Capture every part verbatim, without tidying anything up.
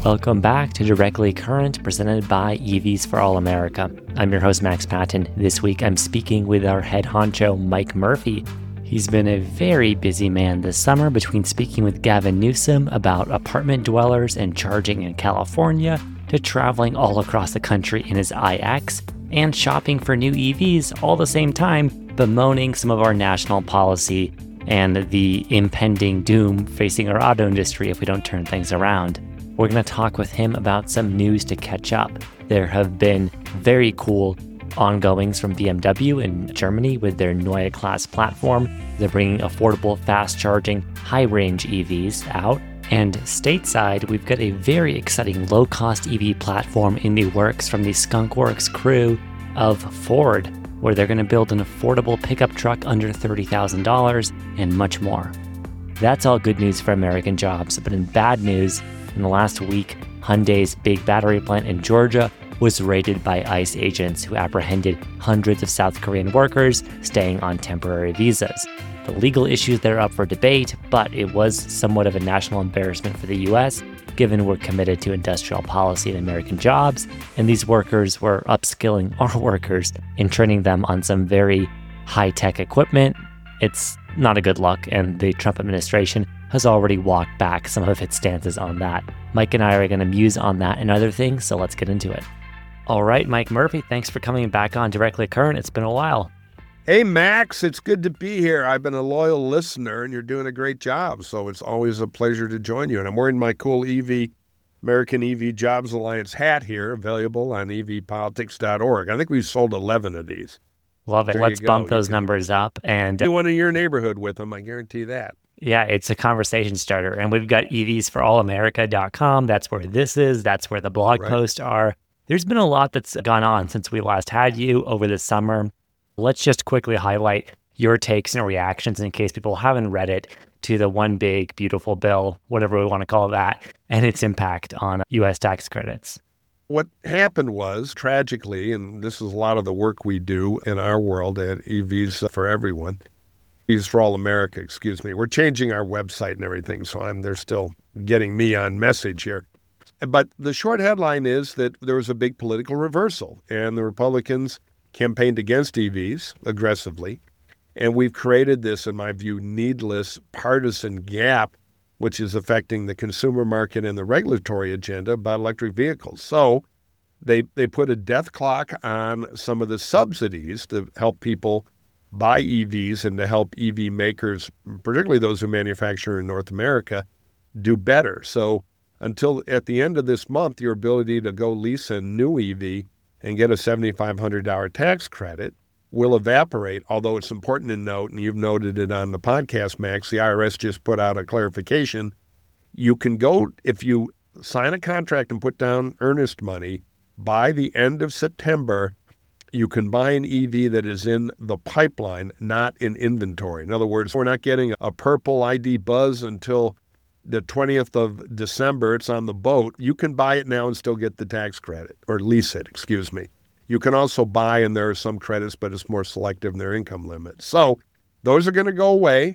Welcome back to Directly Current, presented by E Vs for All America. I'm your host, Max Patton. This week, I'm speaking with our head honcho, Mike Murphy. He's been a very busy man this summer between speaking with Gavin Newsom about apartment dwellers and charging in California, to traveling all across the country in his iX, and shopping for new E Vs all the same time, bemoaning some of our national policy and the impending doom facing our auto industry if we don't turn things around. We're going to talk with him about some news to catch up. There have been very cool ongoings from B M W in Germany with their Neue Klasse platform. They're bringing affordable, fast-charging, high-range E Vs out. And stateside, we've got a very exciting low-cost E V platform in the works from the Skunkworks crew of Ford, where they're going to build an affordable pickup truck under thirty thousand dollars and much more. That's all good news for American jobs, but in bad news, in the last week, Hyundai's big battery plant in Georgia was raided by ICE agents who apprehended hundreds of South Korean workers staying on temporary visas. The legal issues there are up for debate, but it was somewhat of a national embarrassment for the U S, given we're committed to industrial policy and American jobs, and these workers were upskilling our workers and training them on some very high-tech equipment. It's not a good look, and the Trump administration has already walked back some of its stances on that. Mike and I are going to muse on that and other things, so let's get into it. All right, Mike Murphy, thanks for coming back on Directly Current. It's been a while. Hey, Max, it's good to be here. I've been a loyal listener, and you're doing a great job, so it's always a pleasure to join you. And I'm wearing my cool E V, American E V Jobs Alliance hat here, available on e v politics dot org. I think we've sold eleven of these. Love it. There Let's you go. bump those You can numbers up. And do one in your neighborhood with them, I guarantee that. yeah, it's a conversation starter. And we've got E Vs for all america dot com. That's where this is. That's where the blog Right. posts are. There's been a lot that's gone on since we last had you over the summer. Let's just quickly highlight your takes and reactions in case people haven't read it to the one big, beautiful bill, whatever we want to call that, and its impact on U S tax credits. What happened was, tragically, and this is a lot of the work we do in our world at E Vs for Everyone, E Vs for All America, excuse me. We're changing our website and everything, so I'm they're still getting me on message here. But the short headline is that there was a big political reversal, and the Republicans campaigned against E Vs aggressively. And we've created this, in my view, needless partisan gap, which is affecting the consumer market and the regulatory agenda about electric vehicles. So they they put a death clock on some of the subsidies to help people buy E Vs and to help E V makers, particularly those who manufacture in North America, do better. So until at the end of this month, your ability to go lease a new E V and get a seven thousand five hundred dollars tax credit will evaporate, although it's important to note, and you've noted it on the podcast, Max, the I R S just put out a clarification. You can go, if you sign a contract and put down earnest money, by the end of September, you can buy an E V that is in the pipeline, not in inventory. In other words, we're not getting a purple I D buzz until the twentieth of December, it's on the boat. You can buy it now and still get the tax credit, or lease it, excuse me. You can also buy, and there are some credits, but it's more selective in their income limit. So those are going to go away,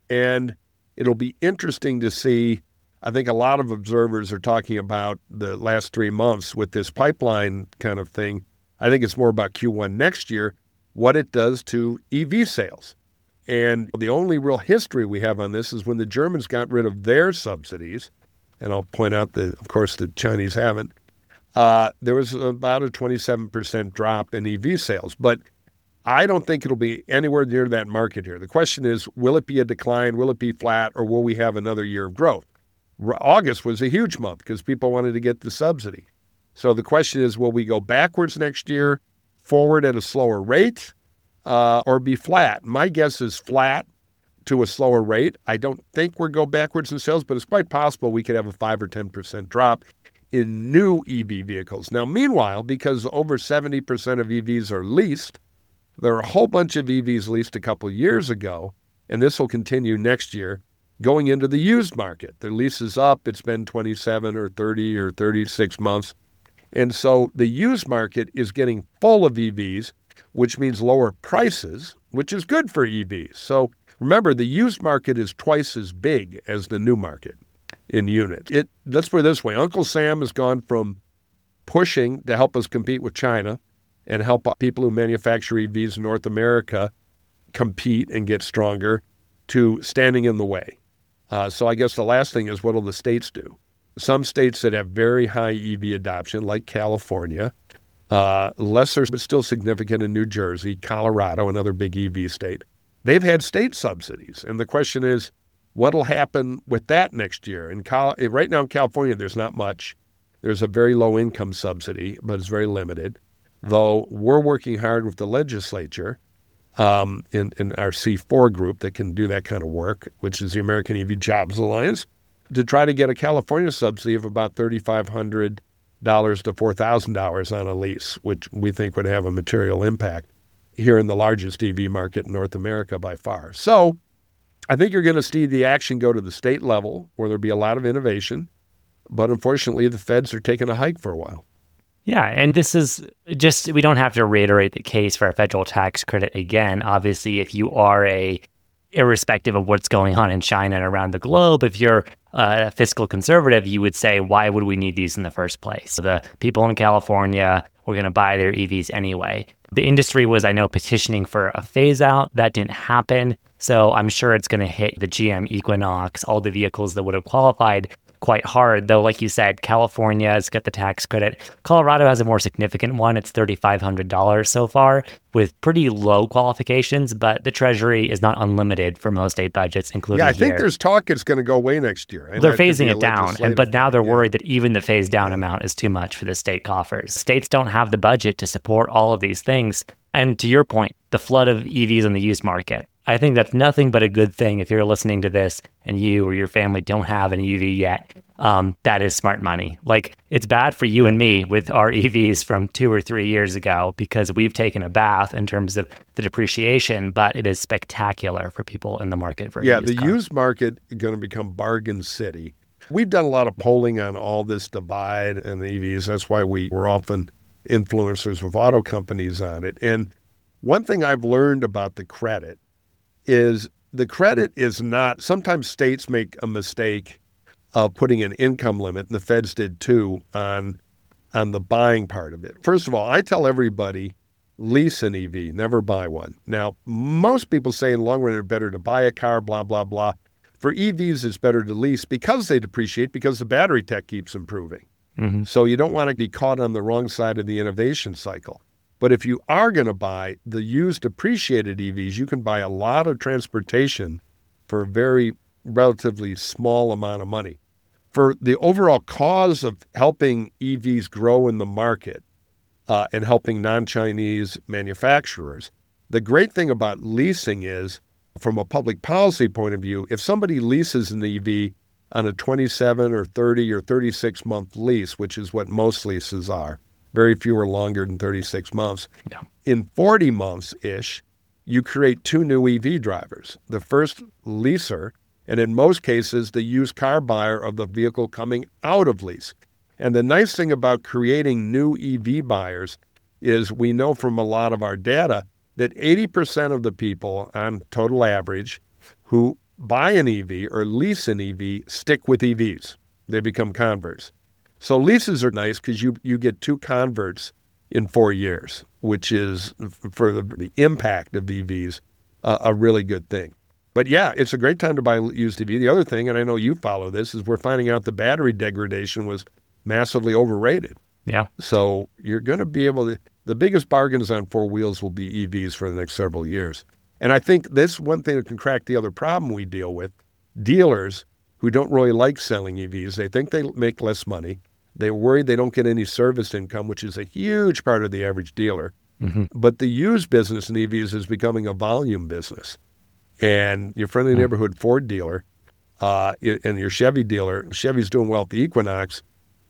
and it'll be interesting to see. I think a lot of observers are talking about the last three months with this pipeline kind of thing. I think it's more about Q one next year, what it does to E V sales. And the only real history we have on this is when the Germans got rid of their subsidies, and I'll point out that, of course, the Chinese haven't, uh, there was about a twenty-seven percent drop in E V sales. But I don't think it'll be anywhere near that market here. The question is, will it be a decline, will it be flat, or will we have another year of growth? August was a huge month because people wanted to get the subsidy. So the question is, will we go backwards next year, forward at a slower rate? Uh, or be flat. My guess is flat to a slower rate. I don't think we'll go backwards in sales, but it's quite possible we could have a five or ten percent drop in new E V vehicles. Now, meanwhile, because over seventy percent of E Vs are leased, there are a whole bunch of E Vs leased a couple years ago, and this will continue next year, going into the used market. The lease is up. It's been twenty-seven or thirty or thirty-six months. And so the used market is getting full of E Vs, which means lower prices, which is good for E Vs. So remember, the used market is twice as big as the new market. in units. It, let's put it this way. Uncle Sam has gone from pushing to help us compete with China and help people who manufacture E Vs in North America compete and get stronger to standing in the way. Uh, so I guess the last thing is, what will the states do? Some states that have very high E V adoption, like California, uh, lesser but still significant in New Jersey, Colorado, another big E V state, they've had state subsidies. And the question is, what will happen with that next year? In Col- right now in California, there's not much. There's a very low income subsidy, but it's very limited. Though we're working hard with the legislature um, in, in our C four group that can do that kind of work, which is the American E V Jobs Alliance, to try to get a California subsidy of about three thousand five hundred dollars to four thousand dollars on a lease, which we think would have a material impact here in the largest E V market in North America by far. So I think you're going to see the action go to the state level, where there'll be a lot of innovation. But unfortunately, the feds are taking a hike for a while. Yeah, and this is just, we don't have to reiterate the case for a federal tax credit again. Obviously, if you are a, irrespective of what's going on in China and around the globe, if you're a fiscal conservative, you would say, why would we need these in the first place? So the people in California were going to buy their E Vs anyway. The industry was, I know, petitioning for a phase out. That didn't happen. So I'm sure it's going to hit the G M Equinox, all the vehicles that would have qualified, quite hard. Though, like you said, California has got the tax credit. Colorado has a more significant one. It's three thousand five hundred dollars so far, with pretty low qualifications, but the Treasury is not unlimited for most state budgets, including Yeah, I here. think there's talk it's going to go away next year. Well, they're phasing it down, and but now they're yeah. worried that even the phased down amount is too much for the state coffers. States don't have the budget to support all of these things. And to your point, the flood of E Vs on the used market, I think that's nothing but a good thing if you're listening to this and you or your family don't have an E V yet. Um, that is smart money. Like, it's bad for you and me with our E Vs from two or three years ago because we've taken a bath in terms of the depreciation, but it is spectacular for people in the market for Yeah, a used the car. used market is going to become bargain city. We've done a lot of polling on all this divide and the E Vs. That's why we were often influencers with auto companies on it. And one thing I've learned about the credit is the credit is not, sometimes states make a mistake of putting an income limit, and the feds did too, on, on the buying part of it. First of all, I tell everybody, lease an E V, never buy one. Now, most people say in the long run it's better to buy a car, blah, blah, blah. For E Vs, it's better to lease because they depreciate, because the battery tech keeps improving. Mm-hmm. So you don't want to be caught on the wrong side of the innovation cycle. But if you are going to buy the used depreciated E Vs, you can buy a lot of transportation for a very relatively small amount of money. For the overall cause of helping E Vs grow in the market uh, and helping non-Chinese manufacturers, the great thing about leasing is, from a public policy point of view, if somebody leases an E V on a twenty-seven or thirty or thirty-six month lease, which is what most leases are, very few are longer than thirty-six months. Yeah. In forty months-ish, you create two new E V drivers. The first, leaser, and in most cases, the used car buyer of the vehicle coming out of lease. And the nice thing about creating new E V buyers is we know from a lot of our data that eighty percent of the people on total average who buy an E V or lease an E V stick with E Vs. They become converts. So leases are nice because you, you get two converts in four years, which is, for the, the impact of E Vs, uh, a really good thing. But yeah, it's a great time to buy a used E V. The other thing, and I know you follow this, is we're finding out the battery degradation was massively overrated. Yeah. So you're going to be able to, the biggest bargains on four wheels will be E Vs for the next several years. And I think this one thing that can crack the other problem we deal with, dealers who don't really like selling E Vs, they think they make less money. They're worried they don't get any service income, which is a huge part of the average dealer. Mm-hmm. But the used business in E Vs is becoming a volume business. And your friendly Mm-hmm. neighborhood Ford dealer uh, and your Chevy dealer, Chevy's doing well at the Equinox.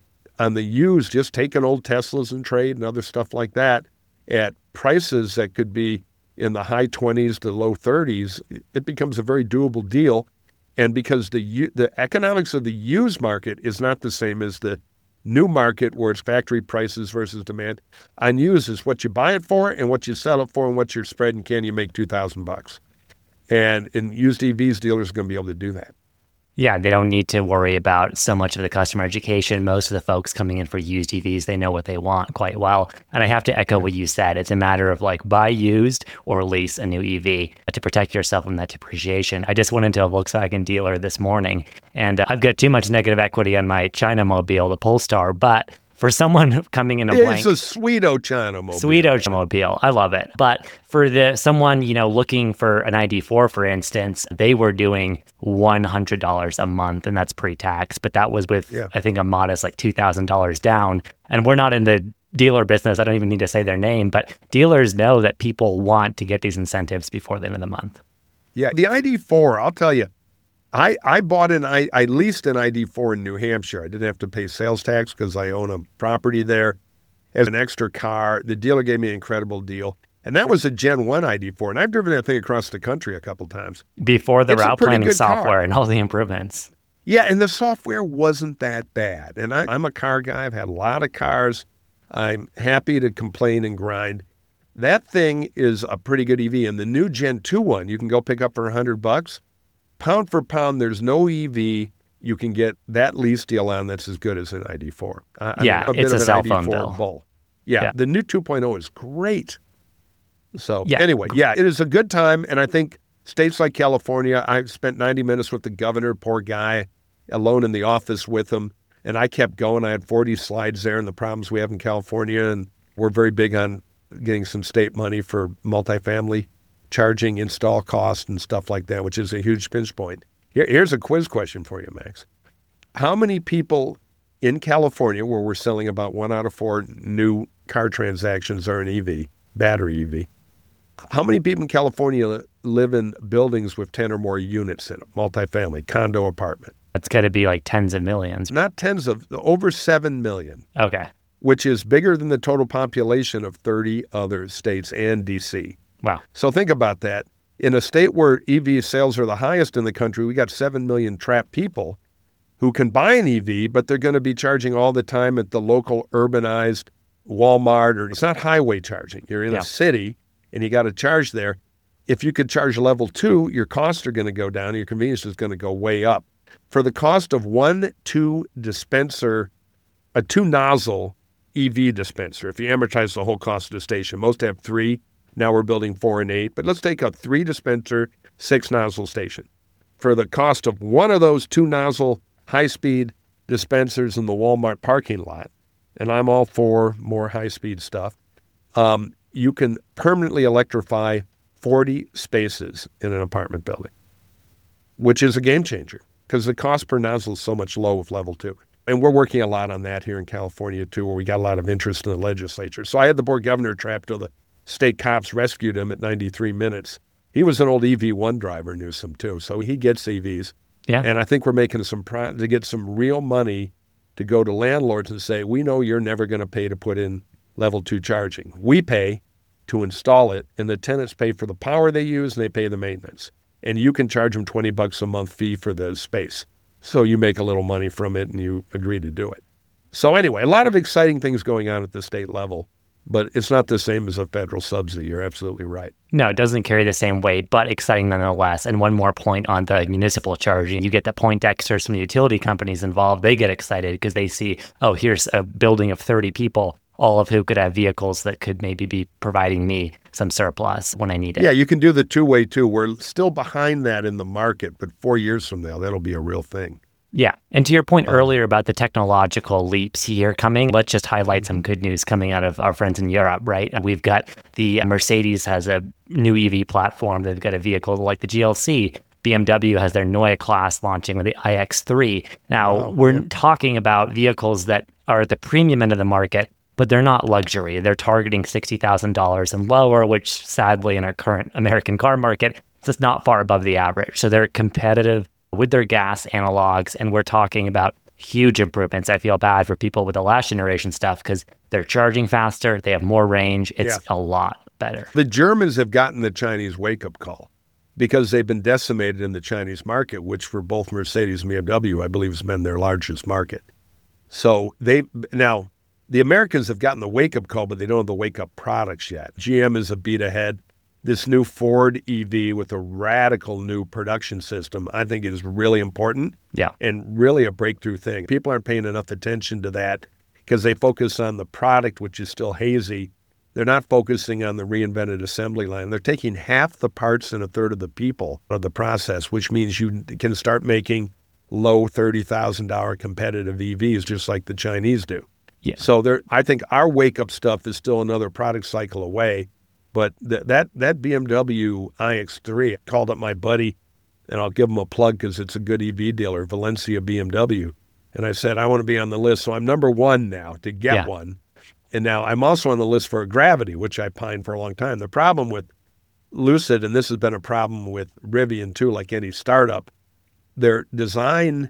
On the used, just taking old Teslas and trade and other stuff like that at prices that could be in the high twenties to low thirties, it becomes a very doable deal. And because the the economics of the used market is not the same as the new market, where it's factory prices versus demand, on used is what you buy it for and what you sell it for and what your spread, and can you make two thousand bucks. And in used E Vs, dealers are going to be able to do that. Yeah, they don't need to worry about so much of the customer education. Most of the folks coming in for used E Vs, they know what they want quite well. And I have to echo what you said. It's a matter of like buy used or lease a new E V to protect yourself from that depreciation. I just went into a Volkswagen dealer this morning, and uh, I've got too much negative equity on my China Mobile, the Polestar, but for someone coming in a blank, it's a sweeto China Mobile. Sweeto Mobile, I love it. But for the someone you know looking for an I D four, for instance, they were doing one hundred dollars a month, and that's pre-tax. But that was with Yeah. I think a modest like two thousand dollars down. And we're not in the dealer business. I don't even need to say their name, but dealers know that people want to get these incentives before the end of the month. Yeah, the I D four, I'll tell you, I, I bought an, I, I leased an I D four in New Hampshire. I didn't have to pay sales tax because I own a property there as an extra car. The dealer gave me an incredible deal. And that was a Gen one I D four. And I've driven that thing across the country a couple times. Before the It's a route pretty planning good software car. and all the improvements. Yeah, and the software wasn't that bad. And I, I'm a car guy. I've had a lot of cars. I'm happy to complain and grind. That thing is a pretty good E V. And the new Gen two one, you can go pick up for one hundred bucks. Pound for pound, there's no E V you can get that lease deal on that's as good as an I D four. I, Yeah, I'm a bit it's of a an cell I D four phone bill. bull. Yeah, Yeah. the new two point oh is great. So Yeah. anyway, yeah, it is a good time. And I think states like California, I spent ninety minutes with the governor, poor guy, alone in the office with him. And I kept going. I had forty slides there and the problems we have in California. And we're very big on getting some state money for multifamily charging, install costs and stuff like that, which is a huge pinch point. Here, here's a quiz question for you, Max. How many people in California, where we're selling about one out of four new car transactions are an E V, battery E V, how many people in California live in buildings with ten or more units in them, multifamily, condo, apartment? It's got to be like tens of millions. Not tens of, over seven million, Okay. which is bigger than the total population of thirty other states and D C. Wow. So think about that. In a state where E V sales are the highest in the country, we got seven million trapped people who can buy an E V, but they're going to be charging all the time at the local urbanized Walmart, or it's not highway charging. You're in Yeah. a city and you got to charge there. If you could charge level two, your costs are going to go down. Your convenience is going to go way up. For the cost of one two dispenser, a two nozzle E V dispenser, if you amortize the whole cost of the station, most have three. Now we're building four and eight, but let's take a three dispenser, six nozzle station. For the cost of one of those two nozzle high speed dispensers in the Walmart parking lot, and I'm all for more high speed stuff, um, you can permanently electrify forty spaces in an apartment building, which is a game changer because the cost per nozzle is so much low with level two. And we're working a lot on that here in California too, where we got a lot of interest in the legislature. So I had the board governor trapped till the state cops rescued him at ninety-three minutes. He was an old E V one driver, Newsom too, so he gets E Vs. Yeah. And I think we're making some pro- to get some real money to go to landlords and say, we know you're never going to pay to put in level two charging. We pay to install it, and the tenants pay for the power they use, and they pay the maintenance. And you can charge them twenty bucks a month fee for the space. So you make a little money from it, and you agree to do it. So anyway, a lot of exciting things going on at the state level, but it's not the same as a federal subsidy. You're absolutely right. No, it doesn't carry the same weight, but exciting nonetheless. And one more point on the municipal charging. You get the point extras from the utility companies involved. They get excited because they see, oh, here's a building of thirty people, all of who could have vehicles that could maybe be providing me some surplus when I need it. Yeah, you can do the two-way too. We're still behind that in the market, but four years from now, that'll be a real thing. Yeah. And to your point earlier about the technological leaps here coming, let's just highlight some good news coming out of our friends in Europe, right? We've got the Mercedes has a new E V platform. They've got a vehicle like the G L C. B M W has their Neue Class launching with the I X three. Now, Wow, we're yeah. talking about vehicles that are at the premium end of the market, but they're not luxury. They're targeting sixty thousand dollars and lower, which sadly in our current American car market, it's just not far above the average. So they're competitive with their gas analogs, and we're talking about huge improvements. I feel bad for people with the last generation stuff because they're charging faster, they have more range. It's Yeah. a lot better. The Germans have gotten the Chinese wake-up call because they've been decimated in the Chinese market, which for both Mercedes and B M W, I believe, has been their largest market. So they now the Americans have gotten the wake-up call, but they don't have the wake-up products yet. G M is a beat ahead. this new Ford E V with a radical new production system, I think is really important. Yeah. And really a breakthrough thing. People aren't paying enough attention to that because they focus on the product, which is still hazy. They're not focusing on the reinvented assembly line. They're taking half the parts and a third of the people of the process, which means you can start making low thirty thousand dollars competitive E Vs just like the Chinese do. Yeah. So there, I think our wake-up stuff is still another product cycle away. But th- that that B M W i X three, I called up my buddy, and I'll give him a plug because it's a good E V dealer, Valencia B M W. And I said, I want to be on the list. So I'm number one now to get Yeah. one. And now I'm also on the list for a Gravity, which I pined for a long time. The problem with Lucid, and this has been a problem with Rivian too, like any startup, their design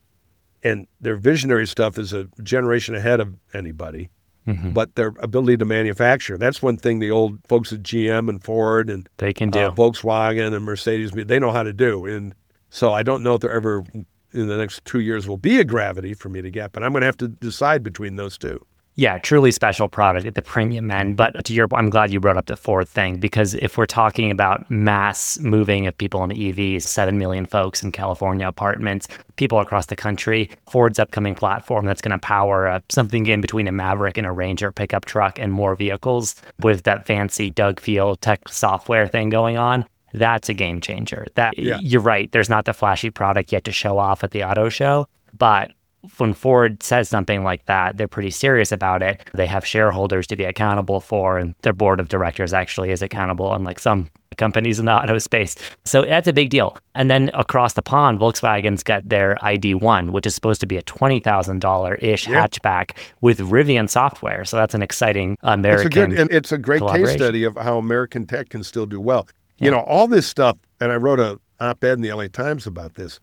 and their visionary stuff is a generation ahead of anybody. Mm-hmm. But their ability to manufacture, that's one thing the old folks at G M and Ford and they can do. Uh, Volkswagen and Mercedes, they know how to do. And so I don't know if there ever in the next two years will be a Gravity for me to get, but I'm going to have to decide between those two. Yeah, truly special product at the premium end. But to your, I'm glad you brought up the Ford thing, because if we're talking about mass moving of people in E Vs, seven million folks in California apartments, people across the country, Ford's upcoming platform that's going to power uh, something in between a Maverick and a Ranger pickup truck and more vehicles with that fancy Doug Field tech software thing going on. That's a game changer. That yeah. You're right. There's not the flashy product yet to show off at the auto show, but when Ford says something like that, they're pretty serious about it. They have shareholders to be accountable for, and their board of directors actually is accountable, unlike some companies in the auto space. So that's a big deal. And then across the pond, Volkswagen's got their I D one, which is supposed to be a twenty thousand dollars-ish yeah. hatchback with Rivian software. So that's an exciting American It's a good, and it's a great case study of how American tech can still do well. Yeah. You know, all this stuff, and I wrote an op-ed in the L A Times about this,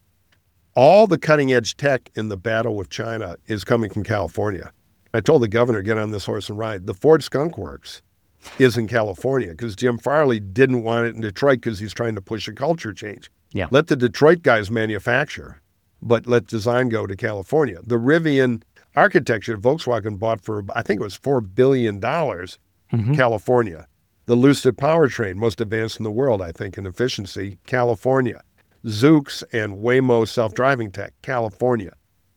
all the cutting edge tech in the battle with China is coming from California. I told the governor, get on this horse and ride. The Ford Skunk Works is in California because Jim Farley didn't want it in Detroit because he's trying to push a culture change. Yeah. Let the Detroit guys manufacture, but let design go to California. The Rivian architecture Volkswagen bought for, I think it was four billion dollars, mm-hmm. California. The Lucid powertrain, most advanced in the world, I think, in efficiency, California. Zoox and Waymo self-driving tech, California.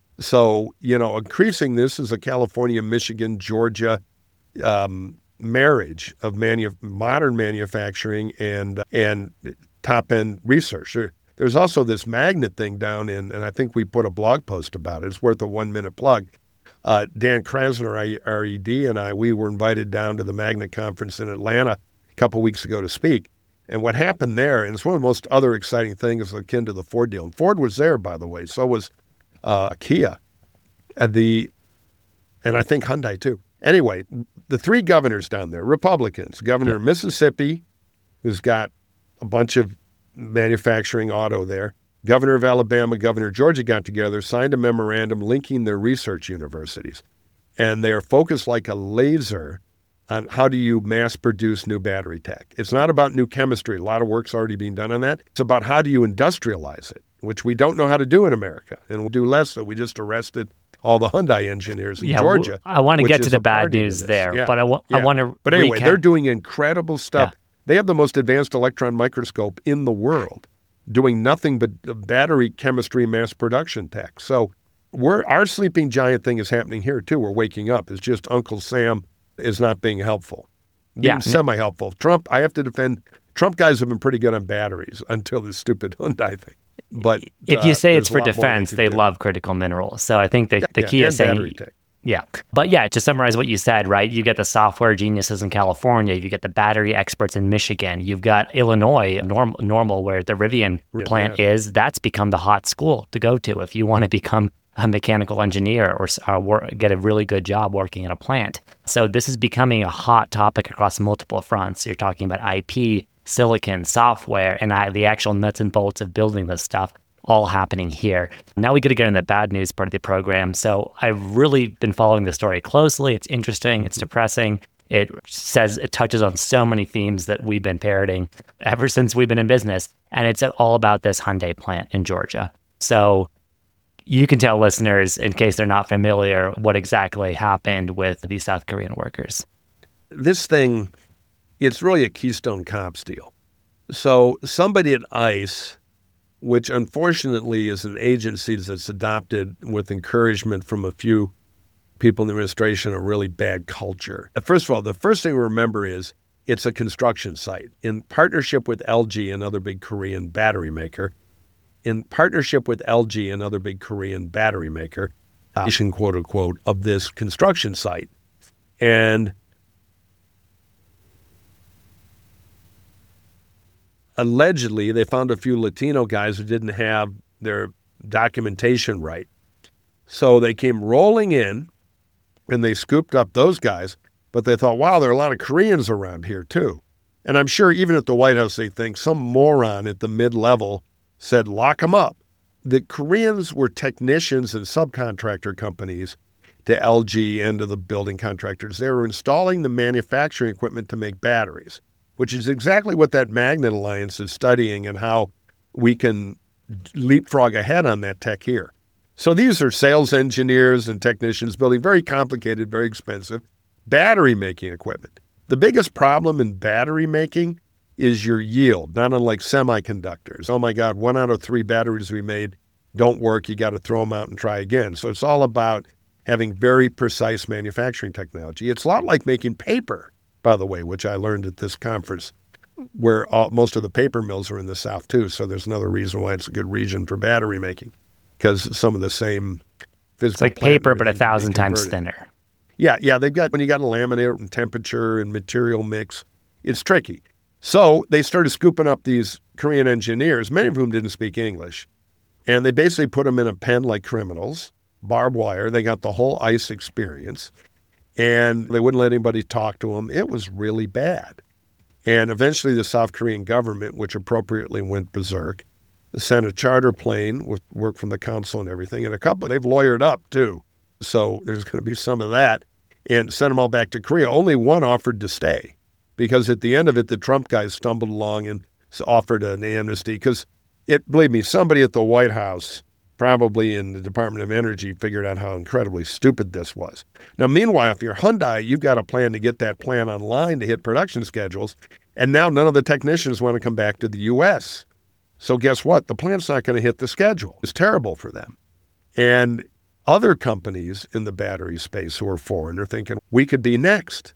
So, you know, increasing this is a California, Michigan, Georgia um, marriage of manu- modern manufacturing and and top-end research. There, there's also this magnet thing down in, and I think we put a blog post about it. It's worth a one-minute plug. Uh, Dan Krasner, our E D, and I, we were invited down to the Magnet Conference in Atlanta a couple weeks ago to speak. And what happened there, and it's one of the most other exciting things akin to the Ford deal. And Ford was there, by the way. So was uh, Kia, and the, and I think Hyundai too. Anyway, the three governors down there, Republicans, Governor of Mississippi, who's got a bunch of manufacturing auto there, Governor of Alabama, Governor of Georgia got together, signed a memorandum linking their research universities. And they are focused like a laser on how do you mass produce new battery tech. It's not about new chemistry. A lot of work's already being done on that. It's about how do you industrialize it, which we don't know how to do in America. And we'll do less. So we just arrested all the Hyundai engineers in yeah, Georgia. I want to get to the bad news there, yeah. but I, w- yeah. I want to But anyway, recap. They're doing incredible stuff. Yeah. They have the most advanced electron microscope in the world, doing nothing but battery chemistry mass production tech. So we're our sleeping giant thing is happening here too. We're waking up. It's just Uncle Sam is not being helpful. Being yeah. semi-helpful. Trump, I have to defend, Trump guys have been pretty good on batteries until this stupid Hyundai thing. But if you uh, say it's for defense, they, they love critical minerals. So I think the, yeah, the yeah, key is saying, tech. yeah. But yeah, to summarize what you said, right? You get the software geniuses in California. You get the battery experts in Michigan. You've got Illinois, norm, normal, where the Rivian yeah, plant yeah. is. That's become the hot school to go to if you want to become a mechanical engineer or uh, work, get a really good job working in a plant. So this is becoming a hot topic across multiple fronts. You're talking about I P, silicon, software, and I, the actual nuts and bolts of building this stuff all happening here. Now we got to get in the bad news part of the program. So I've really been following the story closely. It's interesting. It's depressing. It says it touches on so many themes that we've been parroting ever since we've been in business. And it's all about this Hyundai plant in Georgia. So you can tell listeners, in case they're not familiar, what exactly happened with these South Korean workers. This thing it's really a Keystone Cops deal. So somebody at ICE, which unfortunately is an agency that's adopted with encouragement from a few people in the administration, a really bad culture. First of all, the first thing to remember is it's a construction site in partnership with L G, another big Korean battery maker. In partnership with L G, another big Korean battery maker, quote unquote, of this construction site. And allegedly, they found a few Latino guys who didn't have their documentation right. So they came rolling in and they scooped up those guys, but they thought, wow, there are a lot of Koreans around here too. And I'm sure even at the White House, they think some moron at the mid-level said, lock them up. The Koreans were technicians and subcontractor companies to L G and to the building contractors. They were installing the manufacturing equipment to make batteries, which is exactly what that Magnet Alliance is studying and how we can leapfrog ahead on that tech here. So these are sales engineers and technicians building very complicated, very expensive battery making equipment. The biggest problem in battery making is your yield, not unlike semiconductors. Oh my God, one out of three batteries we made don't work. You got to throw them out and try again. So it's all about having very precise manufacturing technology. It's a lot like making paper, by the way, which I learned at this conference, where all, most of the paper mills are in the South too. So there's another reason why it's a good region for battery making, because some of the same physical. It's like paper, but a thousand times thinner. Yeah, yeah. They've got, when you got to laminate and temperature and material mix, it's tricky. So they started scooping up these Korean engineers, many of whom didn't speak English. And they basically put them in a pen like criminals, barbed wire. They got the whole ICE experience. And they wouldn't let anybody talk to them. It was really bad. And eventually the South Korean government, which appropriately went berserk, sent a charter plane with work from the council and everything. And a couple, they've lawyered up too. So there's going to be some of that. And sent them all back to Korea. Only one offered to stay, because at the end of it, the Trump guys stumbled along and offered an amnesty. Because, it, believe me, somebody at the White House, probably in the Department of Energy, figured out how incredibly stupid this was. Now, meanwhile, if you're Hyundai, you've got a plan to get that plant online to hit production schedules. And now none of the technicians want to come back to the U S. So guess what? The plant's not going to hit the schedule. It's terrible for them. And other companies in the battery space who are foreign are thinking, we could be next.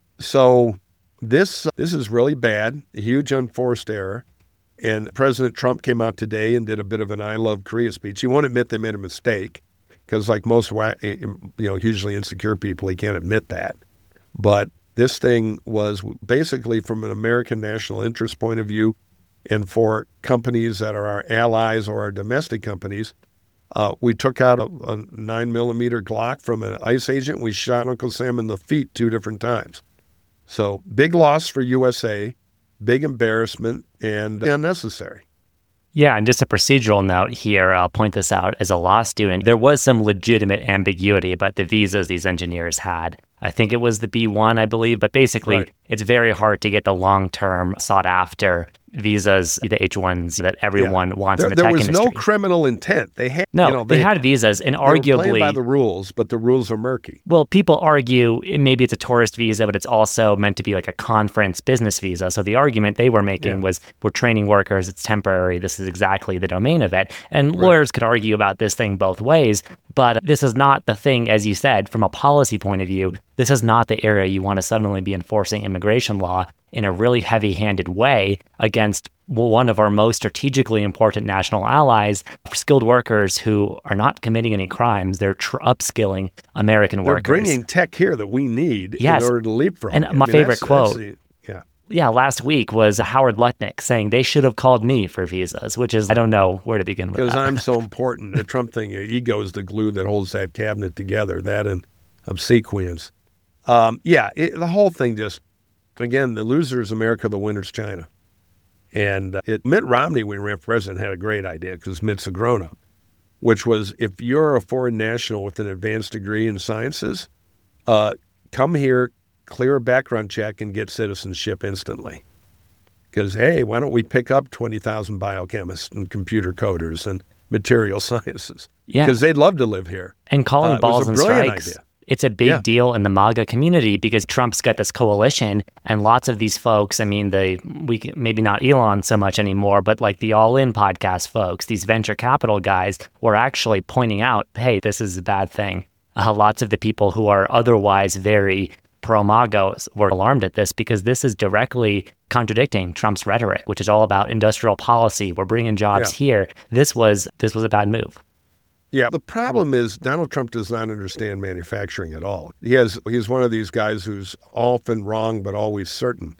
So this this is really bad, a huge unforced error. And President Trump came out today and did a bit of an I Love Korea speech. He won't admit they made a mistake, because like most you know hugely insecure people, he can't admit that. But this thing was basically from an American national interest point of view, and for companies that are our allies or our domestic companies, Uh, we took out a, a nine millimeter Glock from an ICE agent. We shot Uncle Sam in the feet two different times. So big loss for U S A, big embarrassment, and unnecessary. Yeah, and just a procedural note here, I'll point this out. As a law student, there was some legitimate ambiguity about the visas these engineers had. I think it was the B one, I believe, but basically right. It's very hard to get the long-term sought-after visas, the H ones that everyone yeah. wants there, in the tech industry. There was industry. no criminal intent. They had no, you know, they, they had visas, and they arguably were playing by the rules, but the rules are murky. Well, people argue maybe it's a tourist visa, but it's also meant to be like a conference business visa. So the argument they were making yeah. was, we're training workers, it's temporary, this is exactly the domain of it. And right. lawyers could argue about this thing both ways, but this is not the thing, as you said, from a policy point of view. This is not the area you want to suddenly be enforcing immigration law in a really heavy-handed way against one of our most strategically important national allies, skilled workers who are not committing any crimes. They're tr- upskilling American They're workers. They're bringing tech here that we need yes. in order to leapfrog. And I my mean, favorite that's, quote, that's the, yeah. yeah, last week was Howard Lutnick saying they should have called me for visas, which is, I don't know where to begin with Because that. I'm so important. The Trump thing, your ego is the glue that holds that cabinet together, that and obsequience. Um, yeah, it, the whole thing just, again, the loser is America, the winner's China. And uh, it, Mitt Romney, when he ran for president, had a great idea, because Mitt's a grown-up, which was, if you're a foreign national with an advanced degree in sciences, uh, come here, clear a background check, and get citizenship instantly. Because, hey, why don't we pick up twenty thousand biochemists and computer coders and material sciences? Yeah. Because they'd love to live here. And calling uh, balls and strikes idea. it's a big Yeah. deal in the MAGA community because Trump's got this coalition, and lots of these folks, I mean, the we can- maybe not Elon so much anymore, but like the All In podcast folks, these venture capital guys were actually pointing out, hey, this is a bad thing. Uh, lots of the people who are otherwise very pro-MAGA were alarmed at this because this is directly contradicting Trump's rhetoric, which is all about industrial policy. We're bringing jobs Yeah. here. This was this was a bad move. Yeah, the problem is Donald Trump does not understand manufacturing at all. He has he's one of these guys who's often wrong but always certain.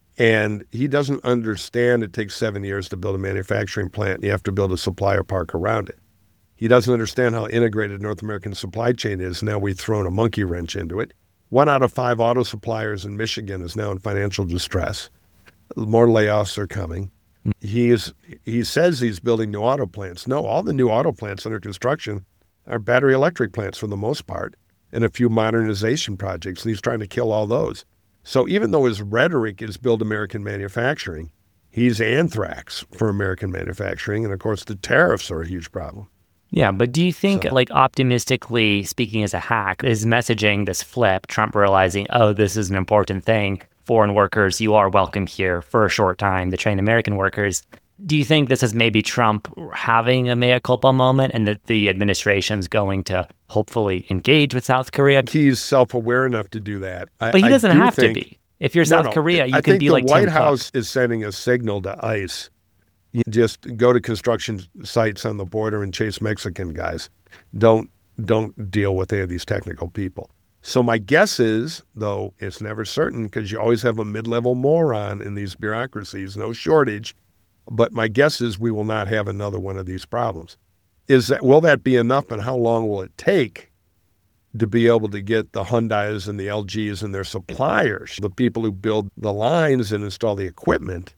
And he doesn't understand it takes seven years to build a manufacturing plant. And you have to build a supplier park around it. He doesn't understand how integrated North American supply chain is. Now we've thrown a monkey wrench into it. One out of five auto suppliers in Michigan is now in financial distress. More layoffs are coming. He is. He says he's building new auto plants. No, all the new auto plants under construction are battery electric plants for the most part, and a few modernization projects, and he's trying to kill all those. So even though his rhetoric is build American manufacturing, he's anthrax for American manufacturing, and of course the tariffs are a huge problem. Yeah, but do you think, So- like optimistically speaking as a hack, is messaging this flip, Trump realizing, oh, this is an important thing, foreign workers, you are welcome here for a short time, to train American workers. Do you think this is maybe Trump having a mea culpa moment and that the administration's going to hopefully engage with South Korea? He's self-aware enough to do that. I- But he I doesn't do have think- to be. If you're No, South no. Korea, you I can think be the like White Tim Cook. House is sending a signal to ICE. You just go to construction sites on the border and chase Mexican guys. Don't don't deal with any of these technical people. So my guess is, though it's never certain because you always have a mid-level moron in these bureaucracies, no shortage. But my guess is we will not have another one of these problems. Is that will that be enough, and how long will it take to be able to get the Hyundais and the L Gs and their suppliers, the people who build the lines and install the equipment,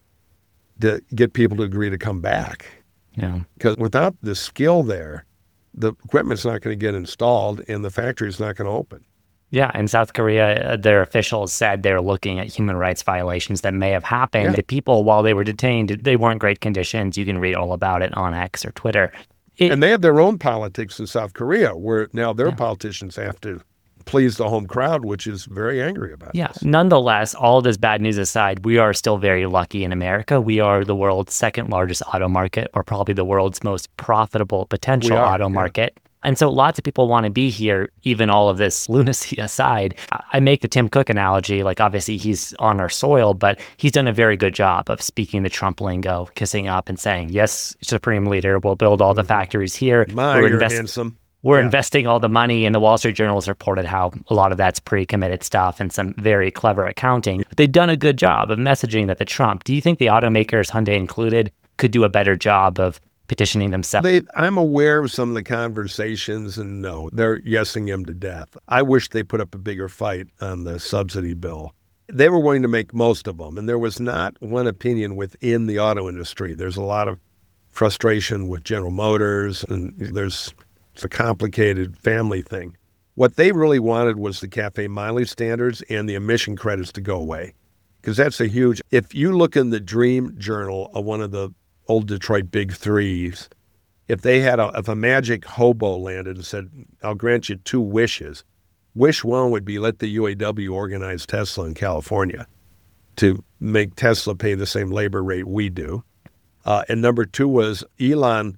to get people to agree to come back? Yeah. Because without the skill there, the equipment's not going to get installed and the factory's not going to open. Yeah, in South Korea, uh, their officials said they're looking at human rights violations that may have happened. Yeah. The people, while they were detained, they weren't great conditions. You can read all about it on X or Twitter. It, And they have their own politics in South Korea where now their Yeah. politicians have to please the home crowd, which is very angry about yeah, this. nonetheless, all this bad news aside, we are still very lucky in America. We are the world's second largest auto market, or probably the world's most profitable potential We are, auto yeah. market. And so lots of people want to be here, even all of this lunacy aside. I- I make the Tim Cook analogy, like obviously he's on our soil, but he's done a very good job of speaking the Trump lingo, kissing up and saying, yes, Supreme Leader, we'll build all the factories here. My, We're you're invest- handsome. We're Yeah. investing all the money, and the Wall Street Journal has reported how a lot of that's pre-committed stuff and some very clever accounting. They've done a good job of messaging that the Trump. Do you think the automakers, Hyundai included, could do a better job of petitioning themselves? They, I'm aware of some of the conversations, and no, they're yesing him to death. I wish they put up a bigger fight on the subsidy bill. They were willing to make most of them, and there was not one opinion within the auto industry. There's a lot of frustration with General Motors, and there's it's a complicated family thing. What they really wanted was the CAFE mileage standards and the emission credits to go away, because that's a huge. If you look in the Dream Journal of one of the old Detroit Big Threes, if they had a, if a magic hobo landed and said, I'll grant you two wishes, wish one would be let the U A W organize Tesla in California to make Tesla pay the same labor rate we do. Uh, and number two was Elon,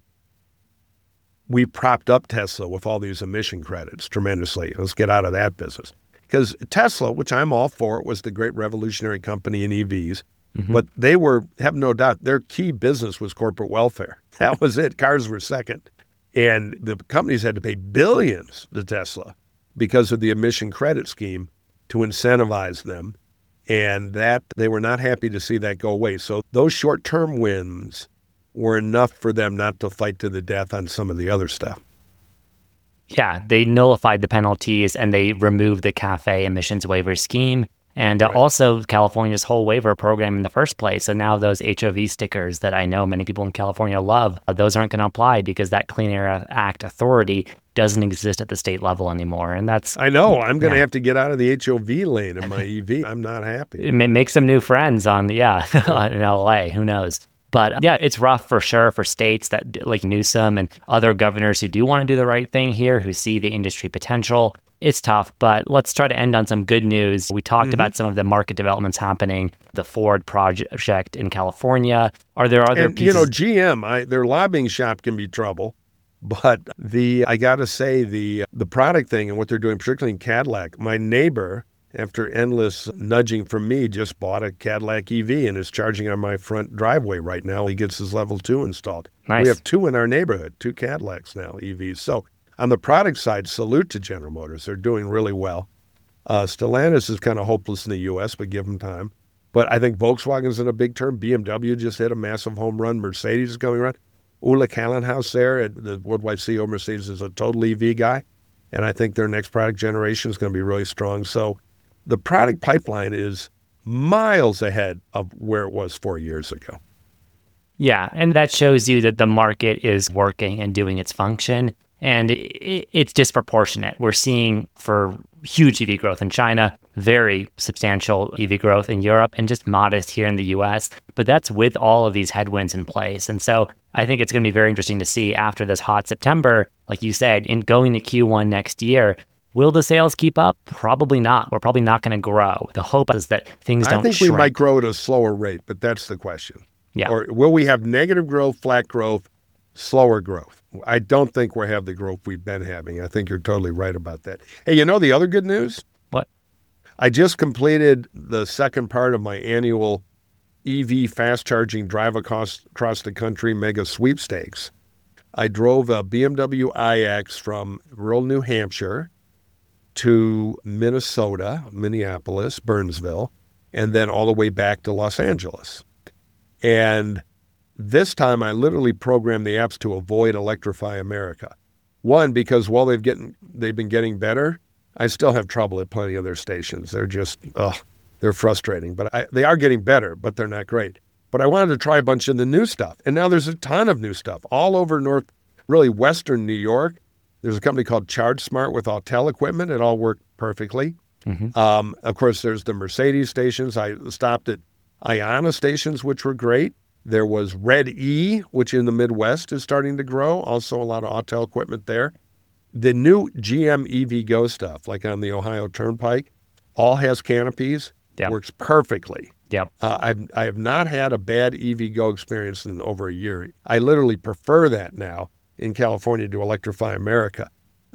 we propped up Tesla with all these emission credits tremendously. Let's get out of that business. Because Tesla, which I'm all for, was the great revolutionary company in E Vs. Mhm. But they were, have no doubt, their key business was corporate welfare. That was it. Cars were second. And the companies had to pay billions to Tesla because of the emission credit scheme to incentivize them. And that they were not happy to see that go away. So those short-term wins were enough for them not to fight to the death on some of the other stuff. Yeah, they nullified the penalties and they removed the CAFE emissions waiver scheme. And uh, Right. also California's whole waiver program in the first place. So now those H O V stickers that I know many people in California love, uh, those aren't going to apply because that Clean Air Act authority doesn't exist at the state level anymore. And that's, I know. I'm going to Yeah. have to get out of the H O V lane in my E V. I'm not happy. it ma- make some new friends on, yeah, in L A, who knows? But yeah, it's rough for sure for states that like Newsom and other governors who do want to do the right thing here, who see the industry potential. it's tough, but let's try to end on some good news. We talked Mm-hmm. about some of the market developments happening, the Ford project in California. Are there other And, pieces? you know, G M, I, their lobbying shop can be trouble. But the I got to say, the the product thing and what they're doing, particularly in Cadillac, my neighbor, after endless nudging from me, just bought a Cadillac E V and is charging on my front driveway right now. He gets his level two installed. Nice. We have two in our neighborhood, two Cadillacs now, E Vs. So on the product side, salute to General Motors. They're doing really well. Uh, Stellantis is kind of hopeless in the U S, but give them time. But I think Volkswagen's in a big turn. B M W just hit a massive home run. Mercedes is going around. Ulla Kallenhaus there, at the worldwide C E O of Mercedes, is a total E V guy. And I think their next product generation is going to be really strong. So the product pipeline is miles ahead of where it was four years ago. Yeah, and that shows you that the market is working and doing its function, and it, it's disproportionate. We're seeing for huge E V growth in China, very substantial E V growth in Europe, and just modest here in the U S. But that's with all of these headwinds in place. And so I think it's going to be very interesting to see after this hot September, like you said, in going to Q one next year, will the sales keep up? Probably not. We're probably not going to grow. The hope is that things don't I think shrink. we might grow at a slower rate, but that's the question. Yeah. Or will we have negative growth, flat growth, slower growth? I don't think we'll have the growth we've been having. I think you're totally right about that. Hey, you know the other good news? What? I just completed the second part of my annual E V fast charging drive across, across the country mega sweepstakes. I drove a B M W iX from rural New Hampshire to Minnesota, Minneapolis, Burnsville, and then all the way back to Los Angeles. And this time I literally programmed the apps to avoid Electrify America. One, because while they've getting they've been getting better, I still have trouble at plenty of their stations. They're just, ugh, they're frustrating. But I, they are getting better, but they're not great. But I wanted to try a bunch of the new stuff. And now there's a ton of new stuff all over North, really Western New York. There's a company called ChargeSmart with Autel equipment. It all worked perfectly. Mm-hmm. Um, of course, there's the Mercedes stations. I stopped at Iona stations, which were great. There was Red E, which in the Midwest is starting to grow. Also a lot of Autel equipment there. The new G M E V Go stuff, like on the Ohio Turnpike, all has canopies. Yep. Works perfectly. Yep. Uh, I've, I have not had a bad E V Go experience in over a year. I literally prefer that now in California to Electrify America.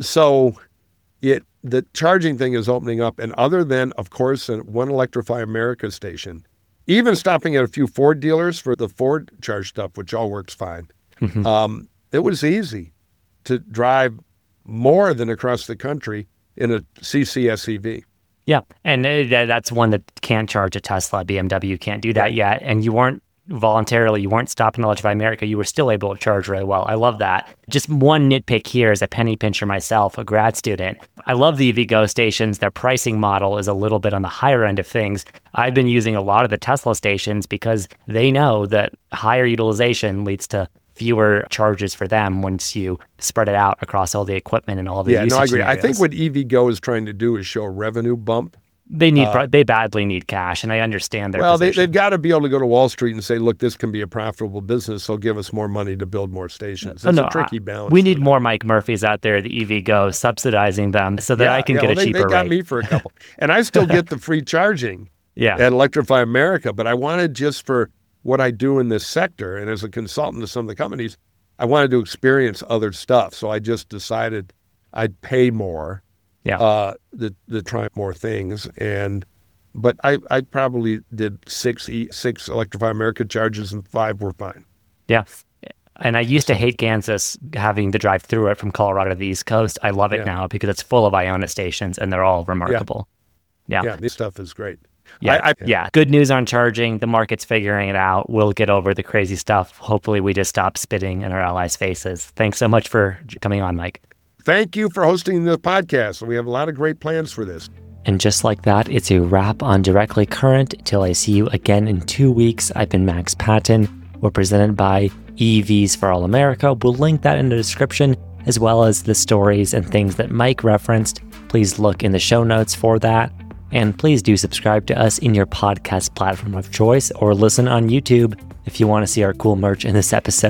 So it the charging thing is opening up. And other than, of course, one Electrify America station, even stopping at a few Ford dealers for the Ford charge stuff, which all works fine, mm-hmm. um, it was easy to drive more than across the country in a C C S E V. Yeah, and that's one that can't charge a Tesla. B M W can't do that Right. yet. And you weren't voluntarily, you weren't stopping to Electrify America. You were still able to charge really well. I love that. Just one nitpick here as a penny pincher myself, a grad student. I love the E V Go stations. Their pricing model is a little bit on the higher end of things. I've been using a lot of the Tesla stations because they know that higher utilization leads to fewer charges for them once you spread it out across all the equipment and all the yeah, usage no, I agree. scenarios. I think what E V Go is trying to do is show a revenue bump. They need, Uh, they badly need cash, and I understand their Well, they, position. they've got to be able to go to Wall Street and say, look, this can be a profitable business, so give us more money to build more stations. It's Oh, no, a tricky I- balance. We need more Mike Murphys out there, the E V Go, subsidizing them so that Yeah, I can yeah, get well, a they, cheaper they got rate. me for a couple. And I still get the free charging Yeah. at Electrify America, but I wanted just for what I do in this sector and as a consultant to some of the companies, I wanted to experience other stuff. So I just decided I'd pay more Yeah. uh, to, to try more things. And But I, I probably did six e, six Electrify America charges and five were fine. Yeah. And I used to hate Kansas having to drive through it from Colorado to the East Coast. I love it Yeah. now because it's full of Iona stations and they're all remarkable. Yeah. Yeah, this stuff is great. Yeah. I, I, yeah. Good news on charging. The market's figuring it out. We'll get over the crazy stuff. Hopefully we just stop spitting in our allies' faces. Thanks so much for coming on, Mike. Thank you for hosting the podcast. We have a lot of great plans for this. And just like that, it's a wrap on Directly Current. Till I see you again in two weeks, I've been Max Patton. We're presented by E Vs for All America. We'll link that in the description, as well as the stories and things that Mike referenced. Please look in the show notes for that. And please do subscribe to us in your podcast platform of choice or listen on YouTube if you want to see our cool merch in this episode.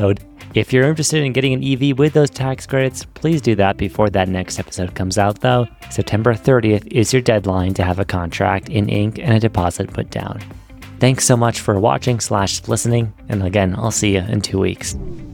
If you're interested in getting an E V with those tax credits, please do that before that next episode comes out, though. September thirtieth is your deadline to have a contract in ink and a deposit put down. Thanks so much for watching slash listening, and again, I'll see you in two weeks.